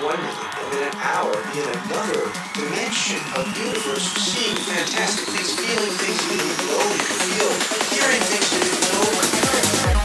wonderful. And in an hour, be in another dimension of universe, seeing fantastic things, feeling things you didn't even know you could feel, hearing things you didn't know were hearing.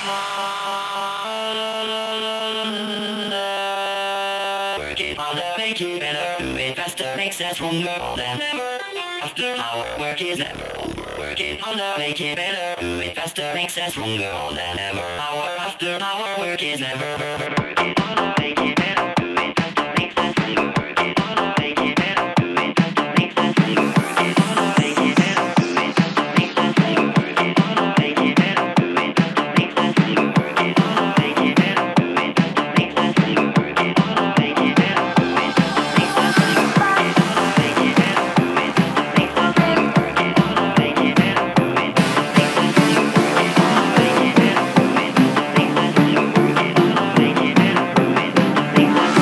Working harder, make it better, do it faster, makes us stronger than ever. After hour, work is never over. Working harder, make it better, do it faster, makes us stronger than ever. Hour after hour, work is never over. Working harder, make it better, do it faster, makes us stronger. Working harder, make it better, do it faster, makes us stronger. Working harder, make it better, do it faster, makes us stronger. Working harder, make it better, do it faster, makes us stronger. Working harder, make it better, do it faster, makes us stronger. Working harder, make it better, do it faster, makes us stronger. Working harder, make it better, do it faster, makes us stronger. Working harder, make it better, do it faster, makes us stronger. Working harder, make it better, do it faster, makes us stronger. Working harder, make it better, do it faster, makes us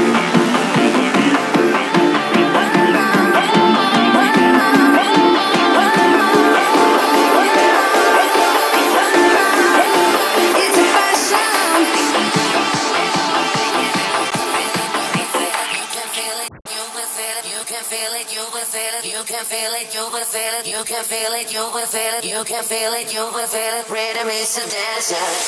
You will feel it, rhythm is a dancer.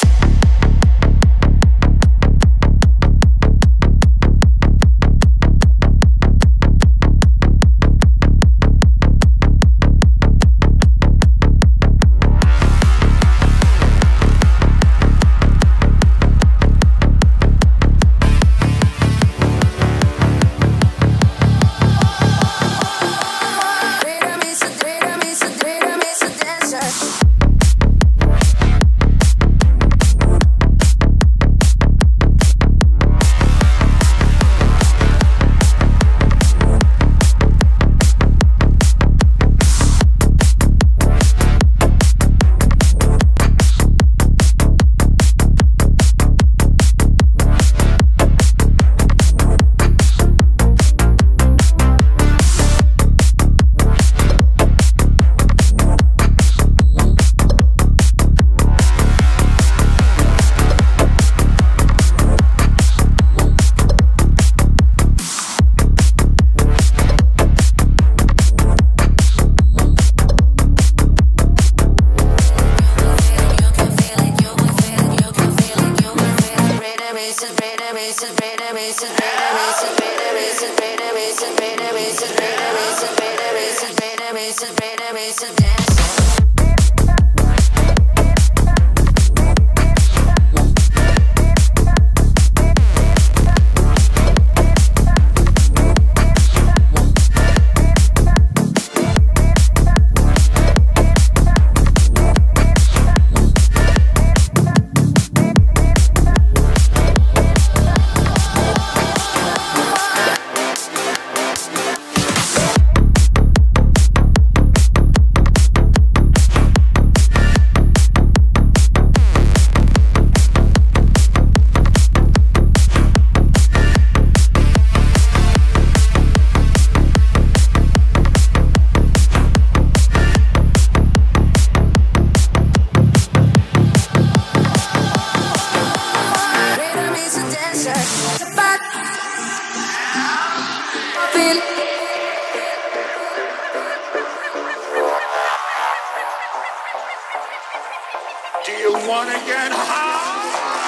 Do you want to get high?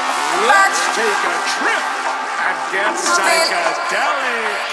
Let's take a trip and get psychedelic.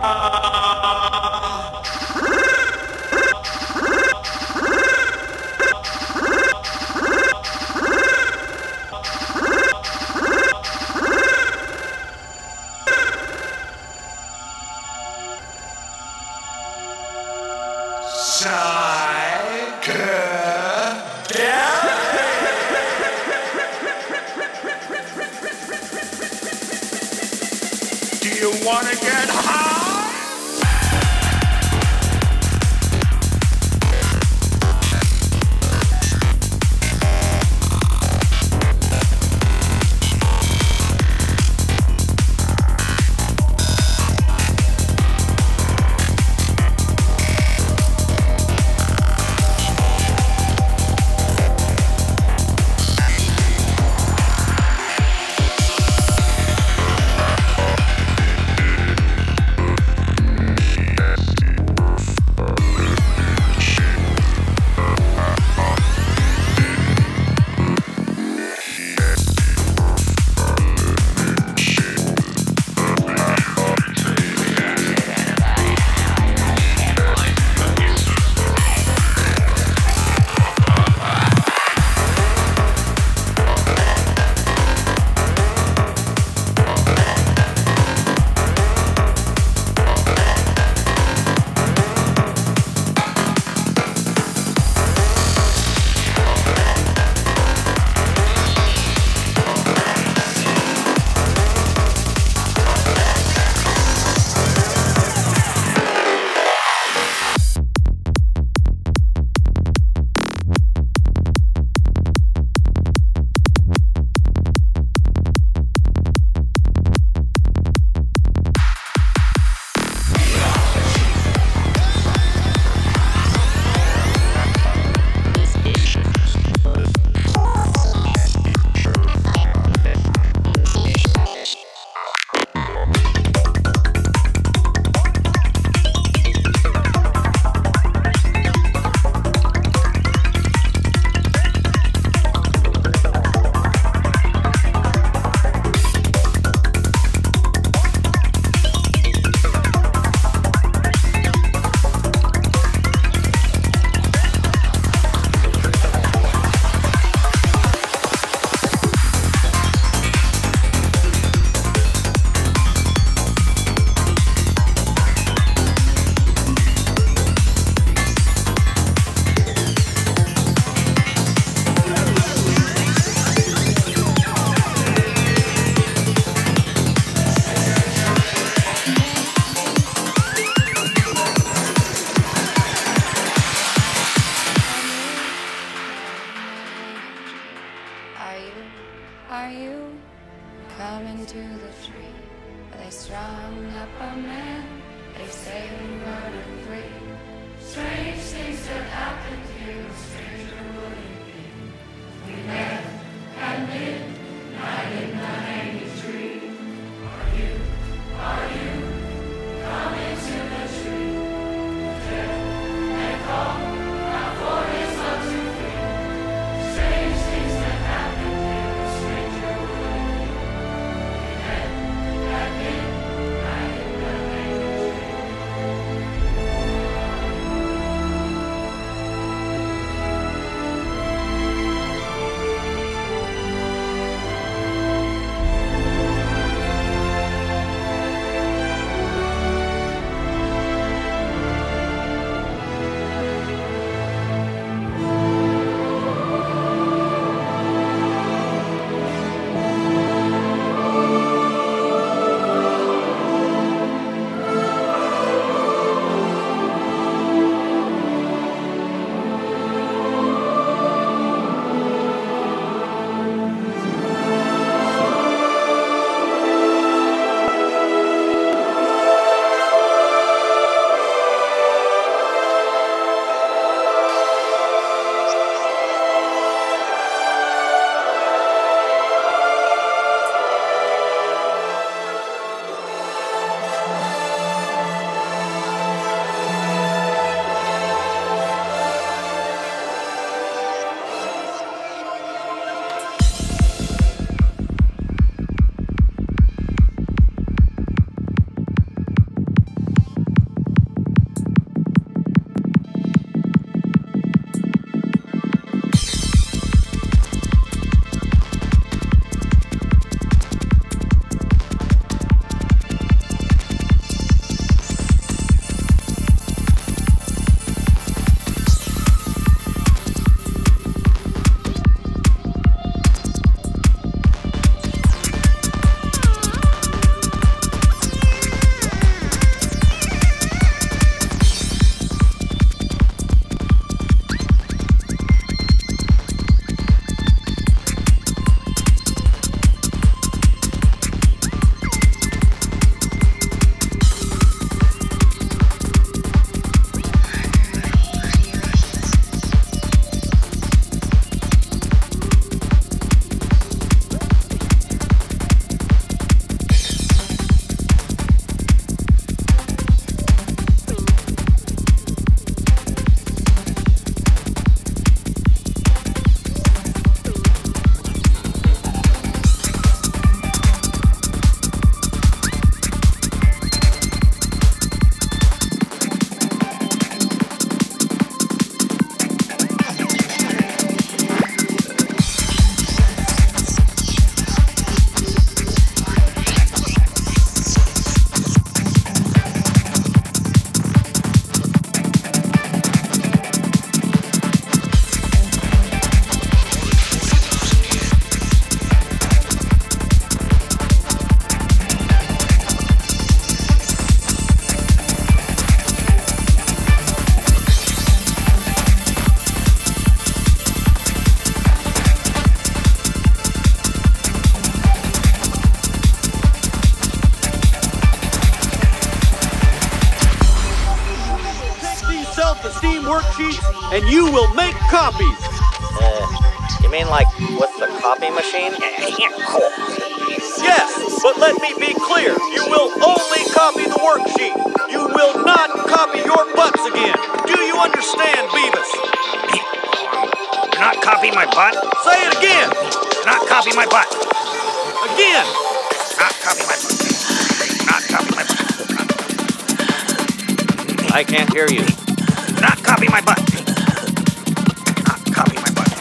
Do you want to get high? Are you coming to the tree? They strung up a man, they say we murdered three. Strange things that happened here, stranger would it be? We met at midnight in the hanging tree. Are you coming to the tree? Death and call, now for his love to free. Strange things that happened here, stranger would it be? We met at midnight in the hanging tree. worksheets, and you will make copies. You mean like with the copy machine? Yes, but let me be clear. You will only copy the worksheet. You will not copy your butts again. Do you understand, Beavis? Do not copy my butt. Say it again. Do not copy my butt. Again. Not copy my butt. Not copy my butt. I can't hear you. Do not copy my butt. Not copy my butt.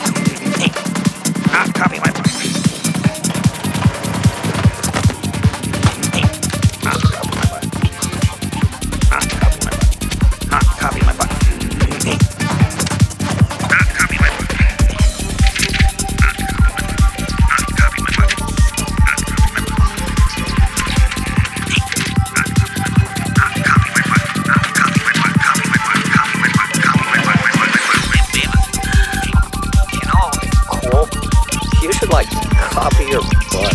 Not copy my butt. Not copy my butt. Not copy my butt. Not copy my butt. Not copy my butt. You should, like, copy your butt.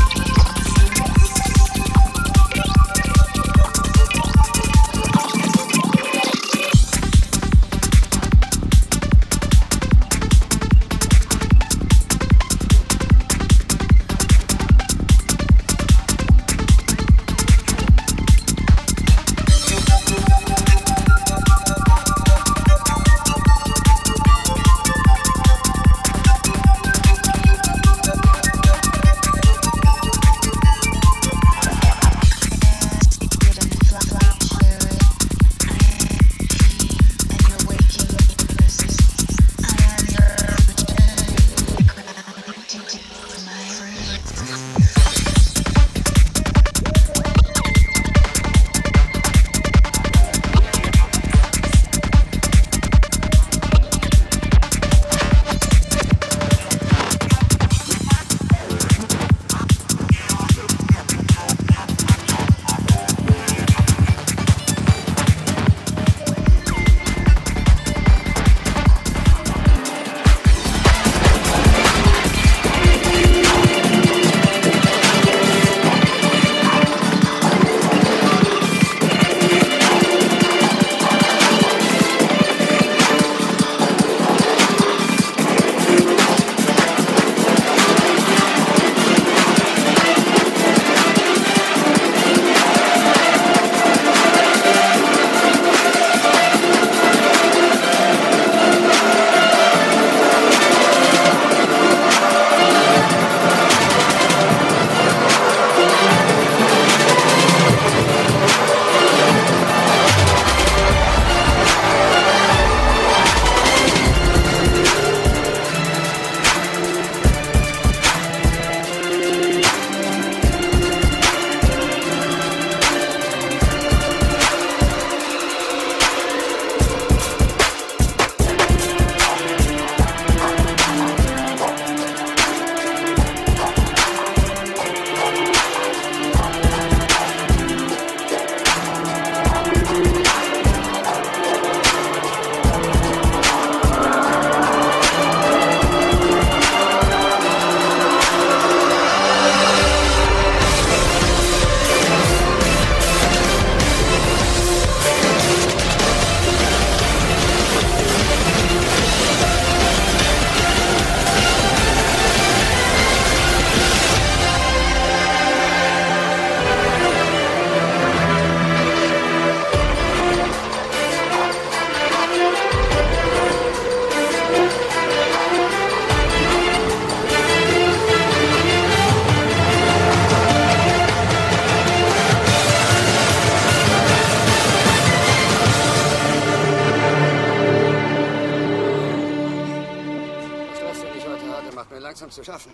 langsam zu schaffen.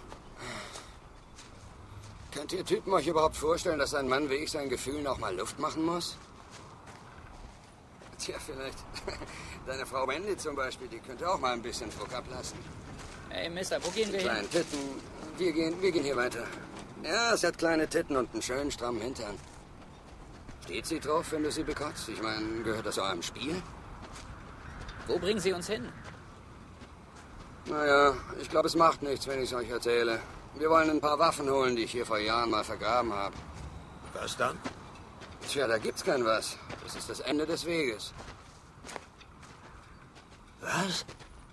Könnt ihr Typen euch überhaupt vorstellen, dass ein Mann wie ich sein Gefühl noch mal Luft machen muss? Tja, vielleicht. Deine Frau Mandy zum Beispiel, die könnte auch mal ein bisschen Druck ablassen. Hey, Mister, wo gehen wir hin? Kleine Titten. Wir gehen hier weiter. Ja, sie hat kleine Titten und einen schönen, strammen Hintern. Steht sie drauf, wenn du sie bekotzt? Ich meine, gehört das eurem Spiel? Wo bringen Sie uns hin? Naja, ich glaube, es macht nichts, wenn ich es euch erzähle. Wir wollen ein paar Waffen holen, die ich hier vor Jahren mal vergraben habe. Was dann? Tja, da gibt's kein was. Das ist das Ende des Weges. Was?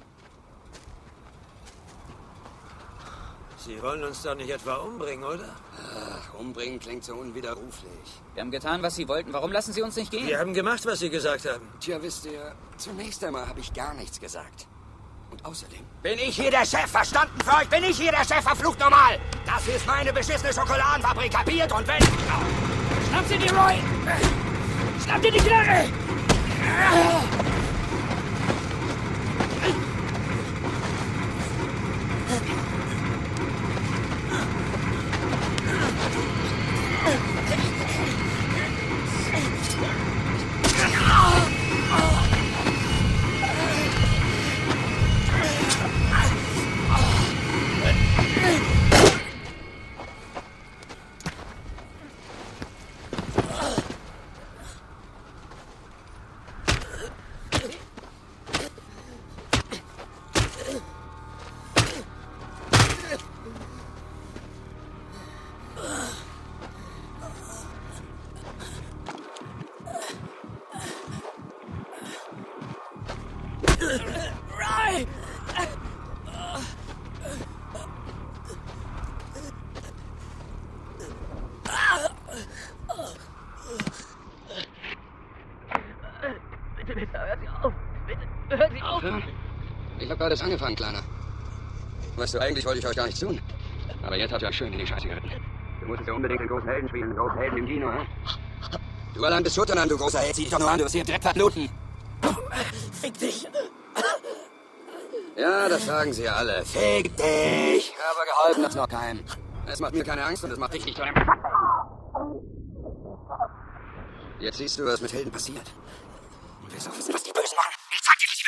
Sie wollen uns doch nicht etwa umbringen, oder? Ach, umbringen klingt so unwiderruflich. Wir haben getan, was Sie wollten. Warum lassen Sie uns nicht gehen? Wir haben gemacht, was Sie gesagt haben. Tja, wisst ihr, zunächst einmal habe ich gar nichts gesagt. Und außerdem... Bin ich hier der Chef, verstanden für euch? Bin ich hier der Chef, verflucht normal? Das hier ist meine beschissene Schokoladenfabrik, kapiert? Und wenn... Schnapp sie die Roy! Schnapp dir die Knarre! Roy! Bitte, Mister, hör sie auf! Bitte, hör sie auf! Ich habe gerade erst angefangen, Kleiner. Weißt du, eigentlich wollte ich euch gar nichts tun. Aber jetzt habt ihr euch schön in die Scheiße geritten. Du musstest ja unbedingt den großen Helden spielen, den großen Helden im Kino, hä? Du allein bist schuld daran, du großer Held. Sieh dich doch nur an, du wirst hier direkt verbluten. Fick dich! Ja, das sagen sie ja alle. Fick dich! Aber geholfen hat's noch keinem. Es macht mir keine Angst und es macht dich nicht zu einem... Jetzt siehst du, was mit Helden passiert. Und willst auch wissen, was die Bösen machen? Ich zeig dir, was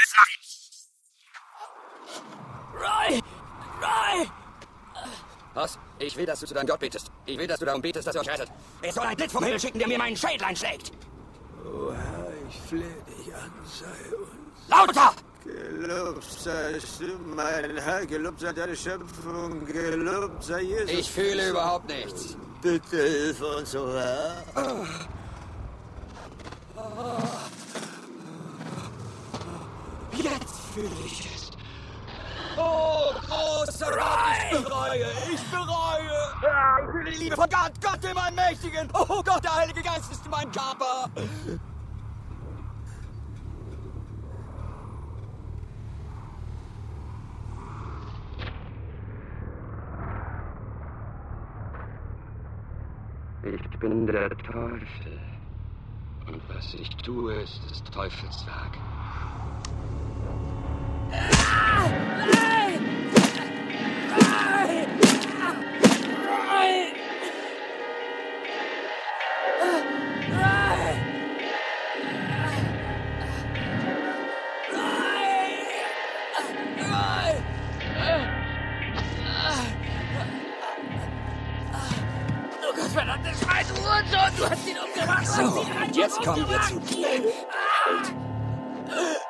die Bösen machen! Roy! Roy! Was? Ich will, dass du zu deinem Gott betest. Ich will, dass du darum betest, dass er euch rettet. Es soll ein Blitz vom Himmel schicken, der mir meinen Schädel einschlägt. Oh Herr, ich flehe dich an, sei uns. Lauter! Gelobt seist du, mein Herr, gelobt sei deine Schöpfung, gelobt sei Jesus. Ich fühle überhaupt nichts. Bitte hilf uns, oh Herr. Jetzt fühle ich es. Oh, großer Gott, ich bereue. Ja, ich fühle die Liebe von Gott, Gott dem Allmächtigen. Oh Gott, der Heilige Geist ist in meinem Körper. Ich bin der Teufel. Und was ich tue, ist des Teufels Werk. Verdammte Scheiß, Hurensohn! Du hast ihn umgebracht! So, und jetzt kommen wir zu dir.